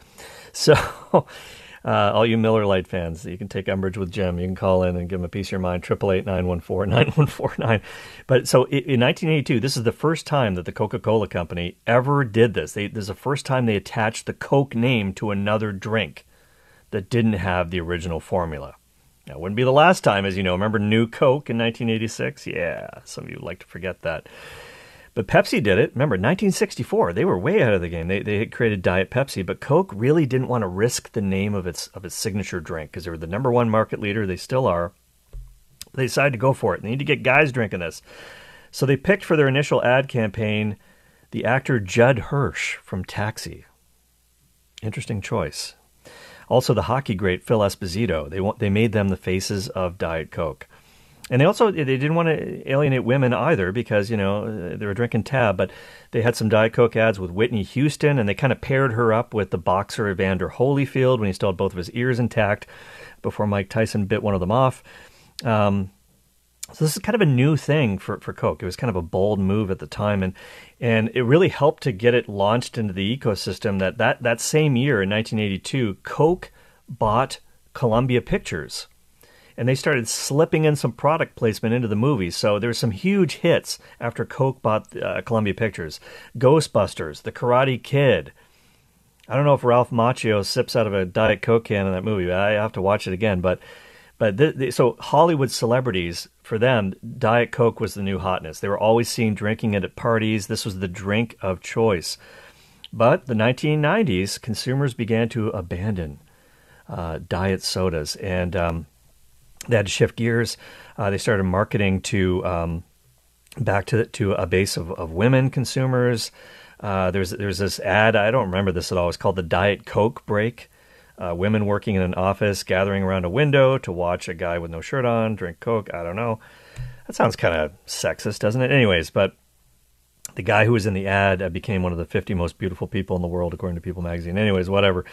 so... Uh, all you Miller Lite fans, you can take umbrage with Jim. You can call in and give him a piece of your mind, eight eight eight, nine one four, nine one four nine. But so in nineteen eighty-two, this is the first time that the Coca-Cola Company ever did this. They, this is the first time they attached the Coke name to another drink that didn't have the original formula. Now, it wouldn't be the last time, as you know. Remember New Coke in nineteen eighty-six? Yeah, some of you like to forget that. But Pepsi did it. Remember, nineteen sixty-four, they were way ahead of the game. They they had created Diet Pepsi, but Coke really didn't want to risk the name of its of its signature drink because they were the number one market leader. They still are. They decided to go for it. They need to get guys drinking this. So they picked for their initial ad campaign the actor Judd Hirsch from Taxi. Interesting choice. Also, the hockey great Phil Esposito. They want, they made them the faces of Diet Coke. And they also, they didn't want to alienate women either because, you know, they were drinking Tab, but they had some Diet Coke ads with Whitney Houston, and they kind of paired her up with the boxer Evander Holyfield when he still had both of his ears intact before Mike Tyson bit one of them off. Um, so this is kind of a new thing for, for Coke. It was kind of a bold move at the time, and and it really helped to get it launched into the ecosystem that that, that same year in nineteen eighty-two, Coke bought Columbia Pictures. And they started slipping in some product placement into the movie. So there were some huge hits after Coke bought uh, Columbia Pictures. Ghostbusters, The Karate Kid. I don't know if Ralph Macchio sips out of a Diet Coke can in that movie. I have to watch it again. But but th- th- so Hollywood celebrities, for them, Diet Coke was the new hotness. They were always seen drinking it at parties. This was the drink of choice. But the nineteen nineties, consumers began to abandon uh, diet sodas. And... Um, They had to shift gears. Uh, they started marketing to um, back to to a base of, of women consumers. Uh, there's there's this ad. I don't remember this at all. It's called the Diet Coke break. Uh, women working in an office gathering around a window to watch a guy with no shirt on drink Coke. I don't know. That sounds kind of sexist, doesn't it? Anyways, but the guy who was in the ad uh, became one of the fifty most beautiful people in the world, according to People magazine. Anyways, whatever.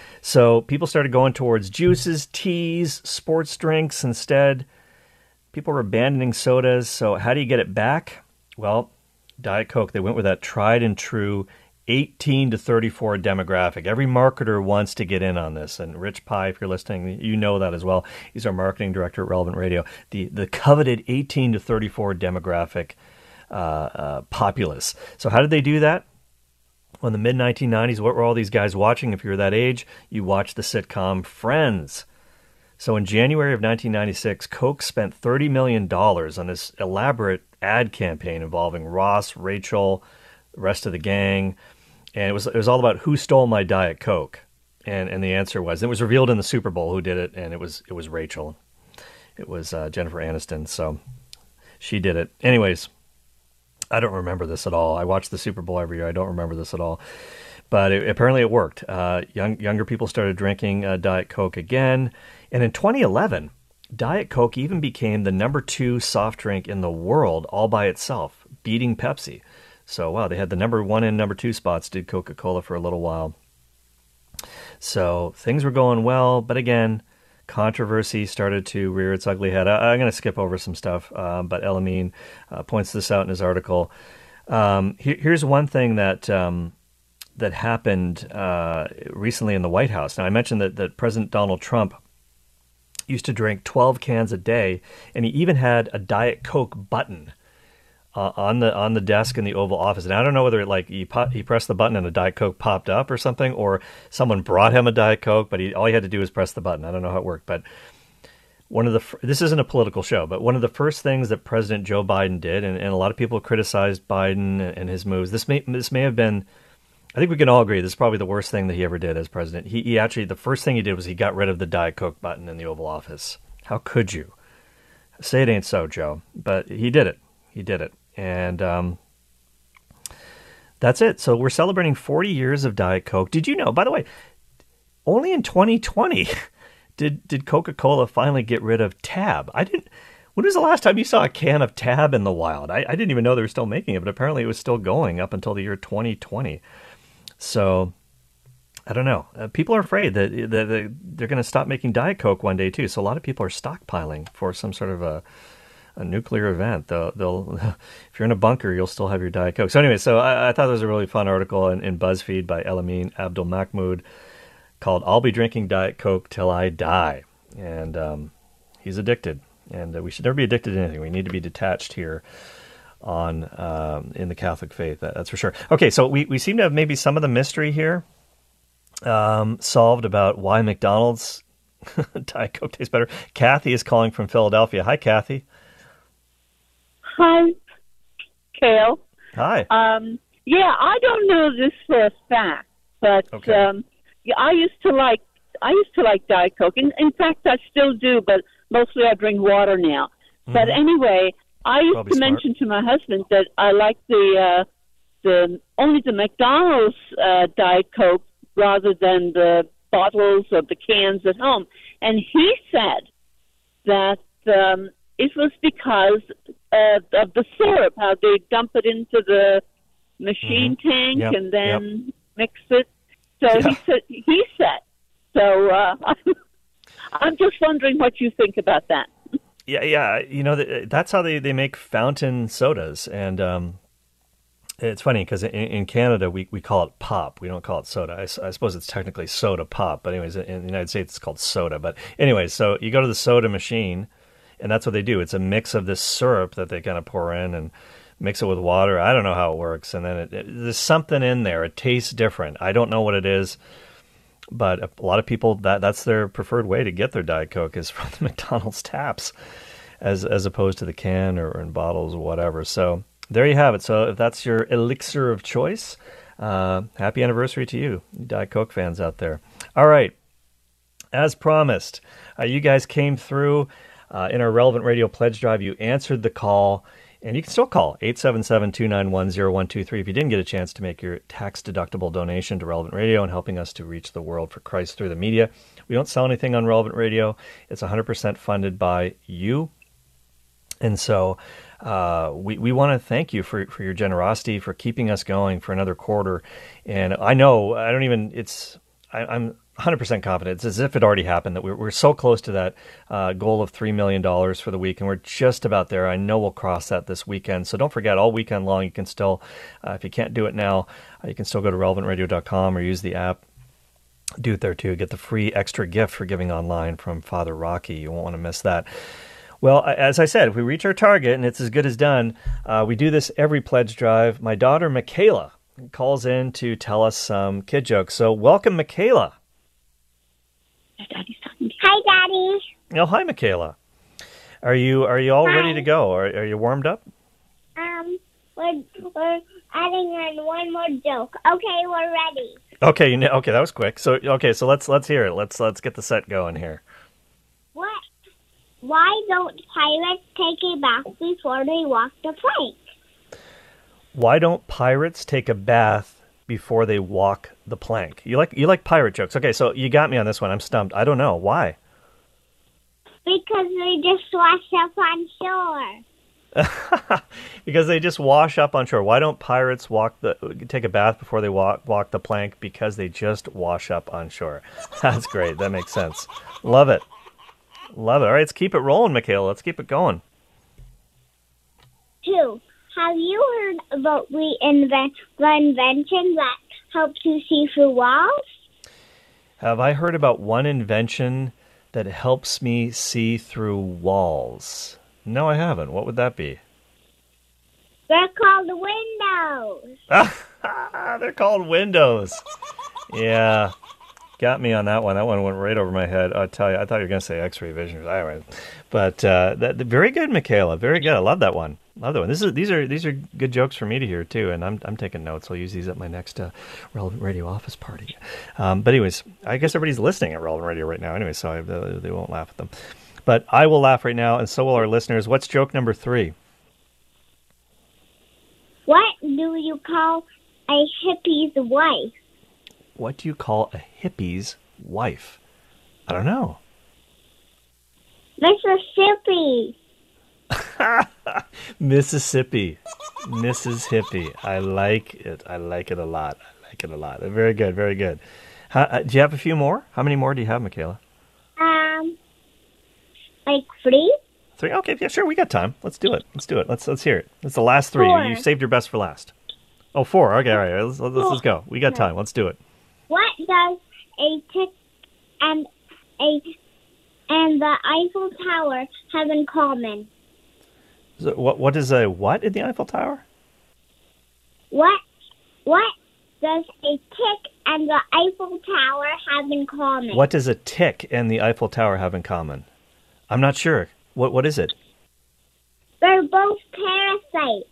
So people started going towards juices, teas, sports drinks instead. People were abandoning sodas. So how do you get it back? Well, Diet Coke, they went with that tried and true eighteen to thirty-four demographic. Every marketer wants to get in on this. And Rich Pye, if you're listening, you know that as well. He's our marketing director at Relevant Radio. The the coveted eighteen to thirty-four demographic uh, uh, populace. So how did they do that? Well, in the mid nineteen nineties, what were all these guys watching? If you were that age, you watched the sitcom Friends. So in January of nineteen ninety-six, Coke spent thirty million dollars on this elaborate ad campaign involving Ross, Rachel, the rest of the gang. and it was it was all about who stole my Diet Coke, and and the answer was, it was revealed in the Super Bowl who did it, and it was it was Rachel, it was uh, Jennifer Aniston, so she did it. Anyways, I don't remember this at all. I watch the Super Bowl every year. I don't remember this at all, but it, apparently it worked. Uh, young younger people started drinking uh, Diet Coke again, and in twenty eleven, Diet Coke even became the number two soft drink in the world all by itself, beating Pepsi. So, wow, they had the number one and number two spots, did Coca-Cola for a little while. So things were going well, but again, controversy started to rear its ugly head. I, I'm going to skip over some stuff, uh, but Elamine uh, points this out in his article. Um, here, here's one thing that um, that happened uh, recently in the White House. Now, I mentioned that, that President Donald Trump used to drink twelve cans a day, and he even had a Diet Coke button Uh, on the on the desk in the Oval Office. And I don't know whether it, like he pop, he pressed the button and a Diet Coke popped up or something, or someone brought him a Diet Coke, but he all he had to do was press the button. I don't know how it worked, but one of the this isn't a political show, but one of the first things that President Joe Biden did, and, and a lot of people criticized Biden and his moves. This may this may have been, I think we can all agree, this is probably the worst thing that he ever did as president. He, he actually, the first thing he did was he got rid of the Diet Coke button in the Oval Office. How could you? Say it ain't so, Joe. But he did it. He did it. And um, that's it. So we're celebrating forty years of Diet Coke. Did you know, by the way, only in twenty twenty did, did Coca-Cola finally get rid of Tab. I didn't. When was the last time you saw a can of Tab in the wild? I, I didn't even know they were still making it, but apparently it was still going up until the year twenty twenty. So I don't know. Uh, people are afraid that, that they're going to stop making Diet Coke one day too. So a lot of people are stockpiling for some sort of a a nuclear event. They'll, they'll, if you're in a bunker, you'll still have your Diet Coke. So anyway, so I, I thought there was a really fun article in, in BuzzFeed by Elamine Abdul Mahmoud called "I'll Be Drinking Diet Coke Till I Die," and um, he's addicted. And uh, we should never be addicted to anything. We need to be detached here on um, in the Catholic faith. That, that's for sure. Okay, so we, we seem to have maybe some of the mystery here um, solved about why McDonald's Diet Coke tastes better. Kathy is calling from Philadelphia. Hi, Kathy. Hi, Cale. Hi. Um, yeah, I don't know this for a fact, but okay. um, yeah, I used to like I used to like Diet Coke. In, in fact, I still do, but mostly I drink water now. Mm-hmm. But anyway, I used Probably to smart. mention to my husband that I like the uh, the only the McDonald's uh, Diet Coke rather than the bottles or the cans at home, and he said that um, it was because uh, of the syrup, how they dump it into the machine mm-hmm. tank yep. and then yep. mix it. So yeah. he said he said. So uh, I'm just wondering what you think about that. Yeah, yeah. You know, that's how they, they make fountain sodas. And um, it's funny because in, in Canada, we, we call it pop. We don't call it soda. I, I suppose it's technically soda pop. But anyways, in the United States, it's called soda. But anyways, so you go to the soda machine, and that's what they do. It's a mix of this syrup that they kind of pour in and mix it with water. I don't know how it works. And then it, it, there's something in there. It tastes different. I don't know what it is. But a lot of people, that that's their preferred way to get their Diet Coke is from the McDonald's taps as as opposed to the can or in bottles or whatever. So there you have it. So if that's your elixir of choice, uh, happy anniversary to you, Diet Coke fans out there. All right. As promised, uh, you guys came through uh, in our Relevant Radio Pledge Drive. You answered the call. And you can still call eight seven seven, two nine one, zero one two three if you didn't get a chance to make your tax-deductible donation to Relevant Radio and helping us to reach the world for Christ through the media. We don't sell anything on Relevant Radio. It's one hundred percent funded by you. And so uh, we, we want to thank you for, for your generosity, for keeping us going for another quarter. And I know, I don't even, it's, I, I'm one hundred percent confident. It's as if it already happened, that we're, we're so close to that uh, goal of three million dollars for the week, and we're just about there. I know we'll cross that this weekend. So don't forget, all weekend long, you can still, uh, if you can't do it now, uh, you can still go to relevant radio dot com or use the app. Do it there too. Get the free extra gift for giving online from Father Rocky. You won't want to miss that. Well, as I said, if we reach our target, and it's as good as done, uh, we do this every pledge drive. My daughter, Michaela, calls in to tell us some kid jokes. So welcome, Michaela. Daddy's talking to you. Hi, Daddy. Oh, hi, Michaela. Are you are you all Hi. ready to go? Are, are you warmed up? Um, we're, we're adding in one more joke. Okay, we're ready. Okay, you know, okay, that was quick. So okay, so let's let's hear it. Let's let's get the set going here. What? Why don't pirates take a bath before they walk the plank? Why don't pirates take a bath before they walk the plank? You like you like pirate jokes. Okay, so you got me on this one. I'm stumped. I don't know. Why? Because they just wash up on shore. Because they just wash up on shore. Why don't pirates walk the take a bath before they walk walk the plank? Because they just wash up on shore. That's great. That makes sense. Love it. Love it. All right, let's keep it rolling, Michaela. Let's keep it going. Two. Have you heard about we invent the invention that helps you see through walls? Have I heard about one invention that helps me see through walls? No, I haven't. What would that be? They're called windows. They're called windows. Yeah. Got me on that one. That one went right over my head. I'll tell you, I thought you were going to say X-ray vision. All right. But uh, that, very good, Michaela. Very good. I love that one. Love that one. This is these are these are good jokes for me to hear too, and I'm I'm taking notes. I'll use these at my next uh, Relevant Radio office party. Um, but anyways, I guess everybody's listening at Relevant Radio right now, anyway, so I, uh, they won't laugh at them. But I will laugh right now, and so will our listeners. What's joke number three? What do you call a hippie's wife? What do you call a hippie's wife? I don't know. Mississippi. Mississippi. Missus Hippie. I like it. I like it a lot. I like it a lot. Very good. Very good. How, uh, do you have a few more? How many more do you have, Michaela? Um, like three? Three? Okay, yeah, sure. We got time. Let's do it. Let's do it. Let's let's hear it. It's the last three. Four. You saved your best for last. Oh, four. Okay, all right. Let's, let's, let's go. We got time. Let's do it. What does a tick and a and the Eiffel Tower have in common? So what what is a what in the Eiffel Tower? What what does a tick and the Eiffel Tower have in common? What does a tick and the Eiffel Tower have in common? I'm not sure. What what is it? They're both parasites.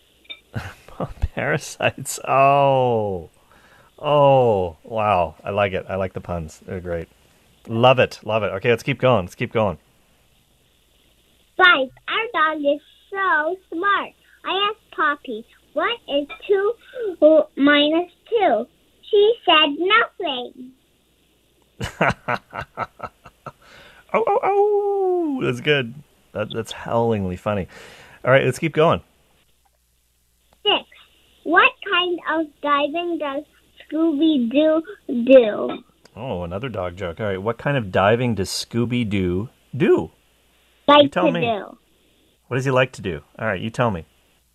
Parasites. Oh. Oh, wow. I like it. I like the puns. They're great. Love it. Love it. Okay, let's keep going. Let's keep going. Five. Our dog is so smart. I asked Poppy, what is two minus two? She said nothing. oh, oh, oh. That's good. That, that's howlingly funny. All right, let's keep going. Six. What kind of diving does Scooby-Doo do? Oh, another dog joke. All right, what kind of diving does Scooby-Doo do? Like you tell to me. do. What does he like to do? All right, you tell me.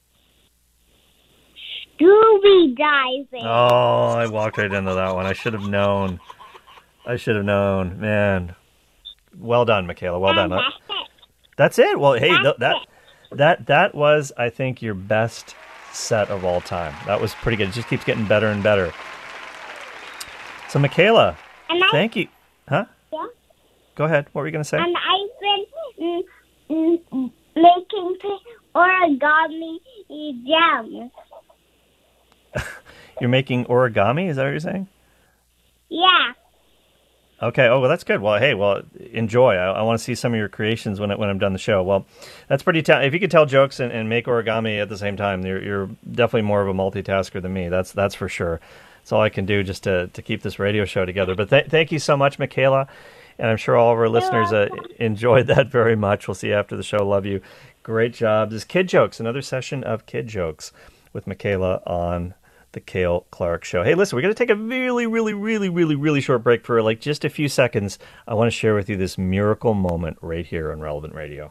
Scooby diving. Oh, I walked right into that one. I should have known. I should have known. Man. Well done, Michaela. Well and done. That's it. That's it. Well, hey, th- That's that it. that that was, I think, your best set of all time. That was pretty good. It just keeps getting better and better. So, Michaela, And I, thank you. Huh? Yeah. Go ahead. What were you going to say? And I've been mm, mm, making origami gems. You're making origami? Is that what you're saying? Yeah. Okay. Oh, well, that's good. Well, hey, well, enjoy. I, I want to see some of your creations when it, when I'm done the show. Well, that's pretty. Ta- if you could tell jokes and, and make origami at the same time, you're, you're definitely more of a multitasker than me. That's that's for sure. That's all I can do just to, to keep this radio show together. But th- thank you so much, Michaela. And I'm sure all of our listeners uh, enjoyed that very much. We'll see you after the show. Love you. Great job. This is Kid Jokes, another session of Kid Jokes with Michaela on the Cale Clark Show. Hey, listen, we're going to take a really, really, really, really, really short break for like just a few seconds. I want to share with you this miracle moment right here on Relevant Radio.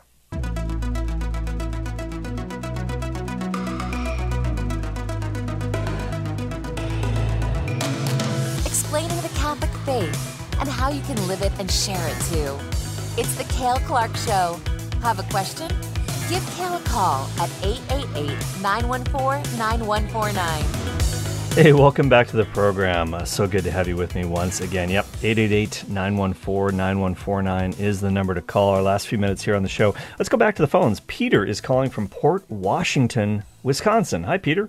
Explaining the Catholic faith and how you can live it and share it too. It's the Cale Clark Show. Have a question? Give Cale a call at eight eight eight, nine one four, nine one four nine. Hey, welcome back to the program. Uh, so good to have you with me once again. Yep, eight eight eight, nine one four, nine one four nine is the number to call. Our last few minutes here on the show. Let's go back to the phones. Peter is calling from Port Washington, Wisconsin. Hi, Peter.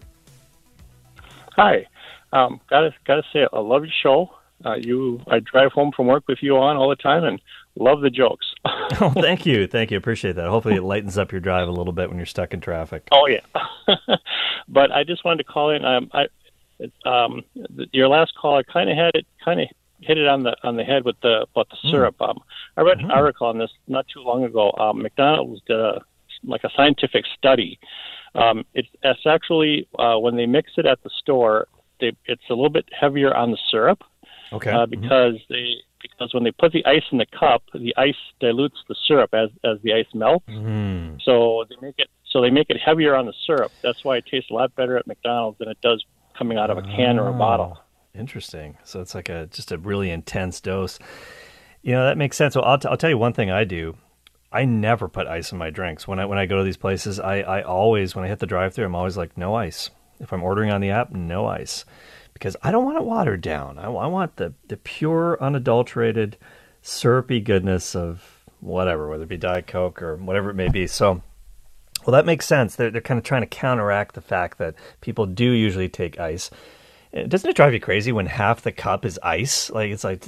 Hi. Um, gotta gotta say, I love your show. Uh, you, I drive home from work with you on all the time, and love the jokes. Oh, thank you, thank you. Appreciate that. Hopefully, it lightens up your drive a little bit when you're stuck in traffic. Oh yeah. But I just wanted to call in. Um, I, um, your last caller kind of had it, kind of hit it on the on the head with the about the syrup. Mm. Um, I read an mm. article on this not too long ago. Um, McDonald's did a like a scientific study. Um, it's, it's actually uh, when they mix it at the store, they, it's a little bit heavier on the syrup. Okay. Uh, because mm-hmm. they because when they put the ice in the cup, the ice dilutes the syrup as as the ice melts. Mm. So they make it so they make it heavier on the syrup. That's why it tastes a lot better at McDonald's than it does coming out of a can oh, or a bottle. Interesting. So it's like a just a really intense dose. You know, that makes sense. So I'll t- I'll tell you one thing I do. I never put ice in my drinks. When I when I go to these places, I, I always when I hit the drive-thru, I'm always like, no ice. If I'm ordering on the app, no ice. Because I don't want it watered down. I, I want the, the pure, unadulterated, syrupy goodness of whatever, whether it be Diet Coke or whatever it may be. So, well, that makes sense. They're, they're kind of trying to counteract the fact that people do usually take ice. Doesn't it drive you crazy when half the cup is ice? Like, it's like,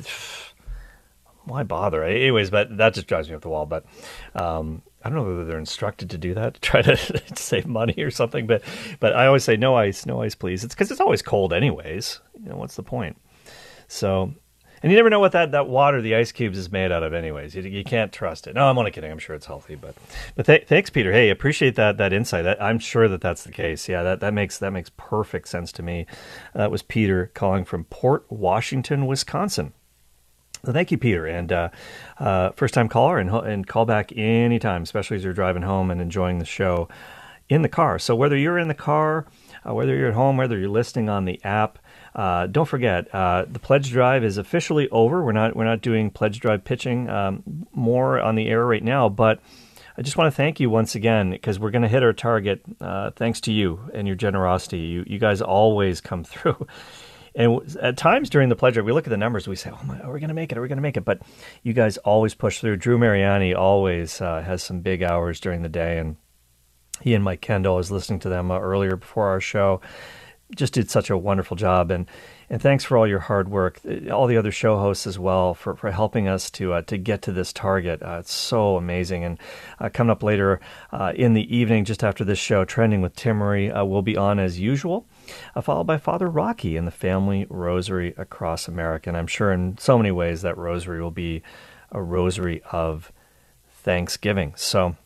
why bother? Anyways, but that just drives me up the wall. But um, I don't know whether they're instructed to do that, to try to save money or something. But but I always say, no ice, no ice, please. It's because it's always cold anyways. You know, what's the point? So, and you never know what that, that water, the ice cubes, is made out of anyways. You, you can't trust it. No, I'm only kidding. I'm sure it's healthy. But but th- thanks, Peter. Hey, appreciate that that insight. That, I'm sure that that's the case. Yeah, that, that makes that makes perfect sense to me. That was Peter calling from Port Washington, Wisconsin. So thank you, Peter, and uh, uh, first-time caller, and, and call back anytime, especially as you're driving home and enjoying the show in the car. So whether you're in the car, uh, whether you're at home, whether you're listening on the app, uh, don't forget uh, the pledge drive is officially over. We're not we're not doing pledge drive pitching um, more on the air right now, but I just want to thank you once again because we're going to hit our target uh, thanks to you and your generosity. You you guys always come through. And at times during the pledge drive, we look at the numbers, we say, oh, my, are we going to make it? Are we going to make it? But you guys always push through. Drew Mariani always uh, has some big hours during the day. And he and Mike Kendall, I was listening to them uh, earlier before our show, just did such a wonderful job. And and thanks for all your hard work. All the other show hosts as well for, for helping us to uh, to get to this target. Uh, it's so amazing. And uh, coming up later uh, in the evening, just after this show, Trending with Timmery uh, will be on as usual. Uh, followed by Father Rocky and the Family Rosary Across America. And I'm sure in so many ways that rosary will be a rosary of thanksgiving. So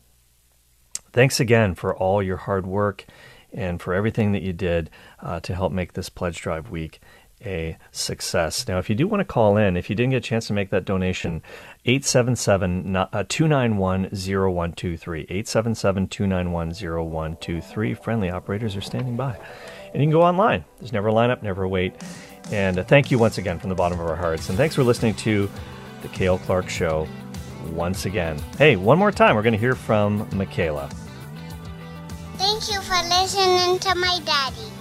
thanks again for all your hard work and for everything that you did uh, to help make this Pledge Drive week a success. Now, if you do want to call in, if you didn't get a chance to make that donation, eight seven seven, two nine one, zero one two three, eight seven seven, two nine one, zero one two three. Friendly operators are standing by. And you can go online. There's never a lineup, never a wait. And uh, thank you once again from the bottom of our hearts. And thanks for listening to the Cale Clark Show once again. Hey, one more time, we're going to hear from Michaela. Thank you for listening to my daddy.